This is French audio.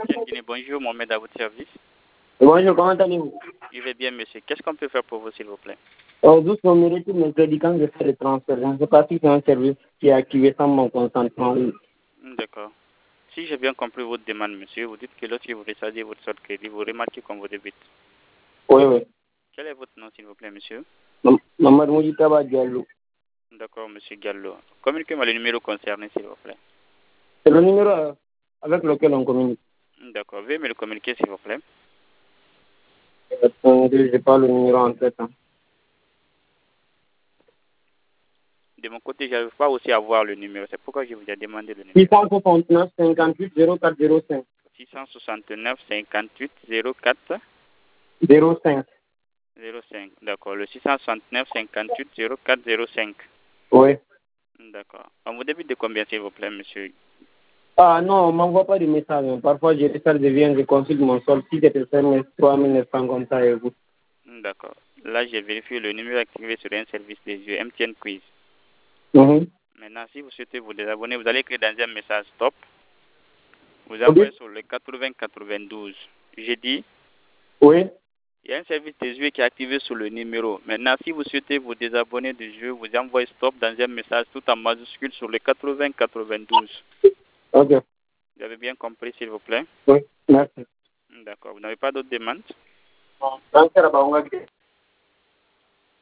MTN Guinée, bonjour, Mohamed à votre service. Bonjour, comment allez-vous? Je vais bien, monsieur. Qu'est-ce qu'on peut faire pour vous, s'il vous plaît? Juste on me retire mes crédits quand je fais le transfert. Je ne sais pas si c'est un service qui est activé sans mon consentement. D'accord. Si j'ai bien compris votre demande, monsieur, vous dites que lorsque vous rechargez votre solde crédit, vous remarquez qu'on vous débite. Oui. Quel est votre nom, s'il vous plaît, monsieur? Mamadou Moujitaba Diallo. D'accord, monsieur Gallo. Communiquez-moi le numéro concerné, s'il vous plaît. C'est le numéro avec lequel on communique. D'accord. Veuillez me le communiquer, s'il vous plaît. Attendez, je n'ai pas le numéro en tête. De mon côté, je n'arrive pas aussi à voir le numéro. C'est pourquoi je vous ai demandé le numéro. 669 58 0405. 669 58 04 05. 05. D'accord. Le 669 58 04 05. Oui. D'accord. On vous débite de combien, s'il vous plaît, monsieur? Ah non, on ne m'envoie pas de message. Parfois, je recharge, je viens, je consulte mon solde. Si c'était 3900 comme ça, et vous. D'accord. Là, j'ai vérifié le numéro activé sur un service des yeux, MTN Quiz. Maintenant, si vous souhaitez vous désabonner, vous allez écrire dans un message stop. Vous envoyez sur le 80-92. J'ai dit, oui. il y a un service des yeux qui est activé sur le numéro. Maintenant, si vous souhaitez vous désabonner du jeu, vous envoyez stop dans un message tout en majuscule sur le 80-92. Ok. Vous avez bien compris, s'il vous plaît? Oui, merci. D'accord. Vous n'avez pas d'autres demandes? Non,